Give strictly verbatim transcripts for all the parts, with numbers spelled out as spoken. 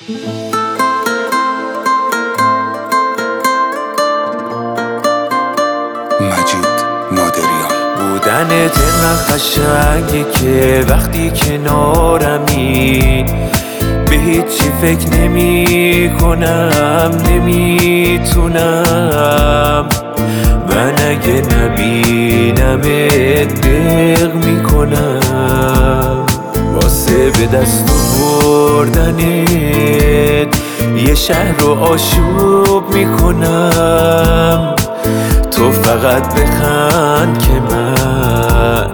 مجید نادریان. بودنت اینقدر قشنگه که وقتی کنارمی به هیچی فکر نمی کنم، نمیتونم. من اگه نبینمت دق میکنم. واسه به دست بردنت یه شهر رو آشوب میکنم. تو فقط بخند که من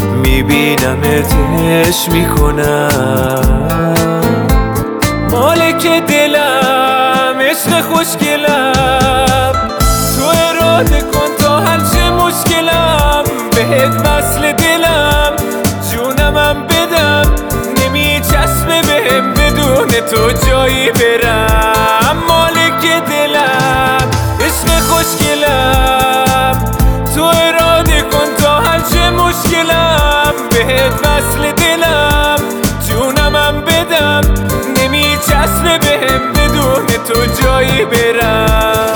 میبینمتش میکنم. مالک دلم، عشق خوشگلم، تو اراده کن تا حل چه مشکلم. بهت وصل دلم، جونمم بدم، نمیچسبه بهم بدون تو جایی برم. مالک دلم، عشق خوشگلم، تو اراده کن تا حل چه مشکلم. بهت وصل دلم، جونمم بدم، نمیچسبه بهم بدون تو جایی برم.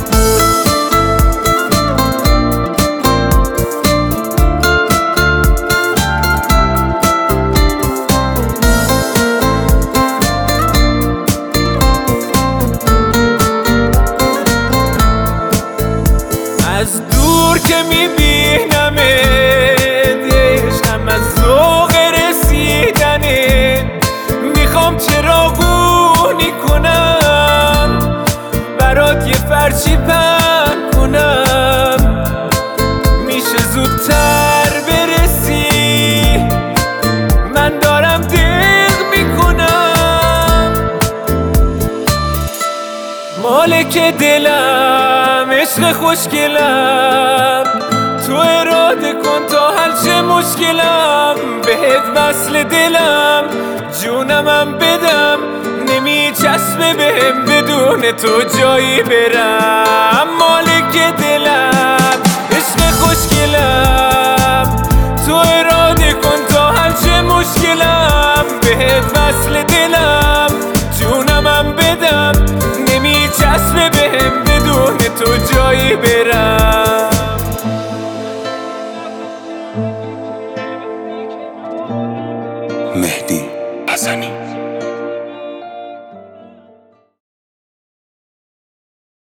از دور که میبینمت عشقم از ذوق رسیدنه. میخوام چراغونی کنم، برات یه فرچی پهن کنم. میشه زودتر برسی، من دارم دق میکنم. مالک دلم، عشق خوشگلم، تو اراده کن تا حل چه مشکلم. بهت وصل دلم، جونمم بدم، نمیچسبه بهم بدون تو جایی برم. مالک دلم، عشق خوشگلم، تو اراده کن تا حل چه مشکلم. بهت وصل دلم، جونمم بدم، نمیچسبه بهم بدون تو جایی برم.